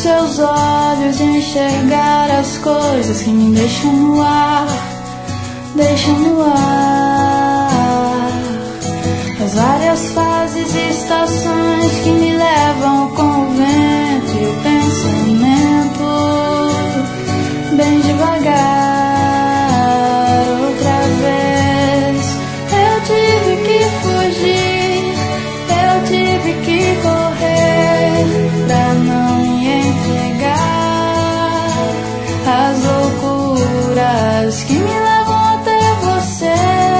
seus olhos e enxergar as coisas que me deixam no ar, deixam no ar. As várias fases e estações que me levam com o vento e o pensamento, bem devagar. Outra vez eu tive que fugir, eu tive que correr pra não me entregar às loucuras que me levam até você,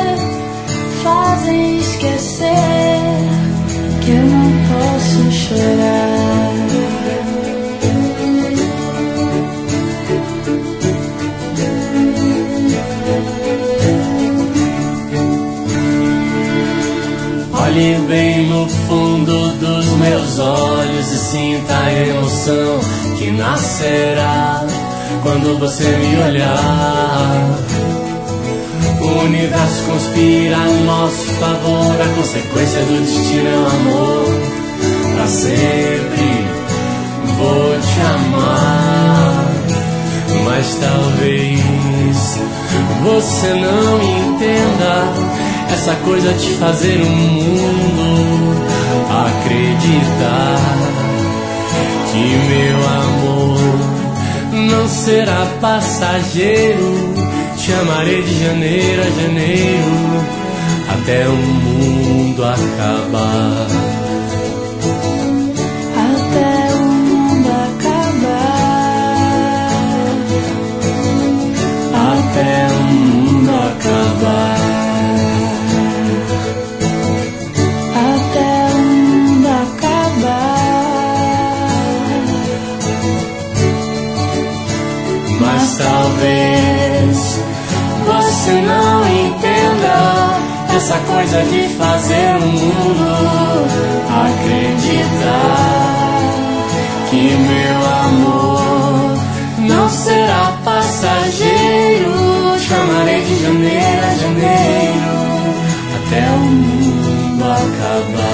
fazem esquecer que eu não posso chorar. Olhe bem no fundo dos meus olhos e sinta a emoção que nascerá quando você me olhar. O universo conspira a nosso favor, a consequência do destino é o amor. Pra sempre vou te amar, mas talvez você não entenda essa coisa de fazer o mundo acreditar que meu amor não será passageiro. Te amarei de janeiro a janeiro até o mundo acabar. Até o mundo acabar. Até o mundo acabar. Até o mundo acabar. Mas talvez você não entenda essa coisa de fazer o mundo acreditar que meu amor não será passageiro. Te amarei de janeiro a janeiro até o mundo acabar.